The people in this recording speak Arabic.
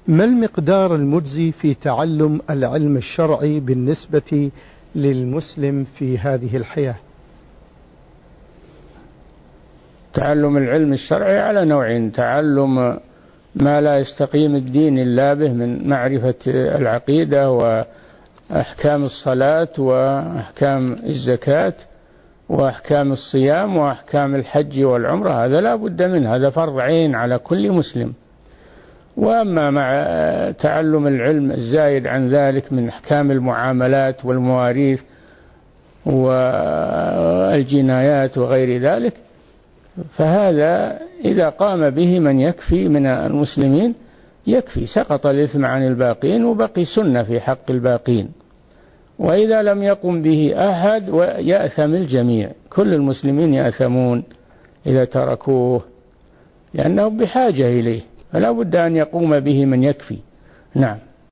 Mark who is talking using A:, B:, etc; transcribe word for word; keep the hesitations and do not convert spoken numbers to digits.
A: ما المقدار المجزي في تعلم العلم الشرعي بالنسبة للمسلم في هذه الحياة؟
B: تعلم العلم الشرعي على نوعين: تعلم ما لا يستقيم الدين إلا به من معرفة العقيدة وأحكام الصلاة وأحكام الزكاة وأحكام الصيام وأحكام الحج والعمرة، هذا لا بد منه، هذا فرض عين على كل مسلم. وأما مع تعلم العلم الزايد عن ذلك من أحكام المعاملات والمواريث والجنايات وغير ذلك، فهذا إذا قام به من يكفي من المسلمين يكفي، سقط الإثم عن الباقين وبقي سنة في حق الباقين. وإذا لم يقم به أحد يأثم الجميع، كل المسلمين يأثمون إذا تركوه، لأنهم بحاجة إليه، فلا بد أن يقوم به من يكفي. نعم.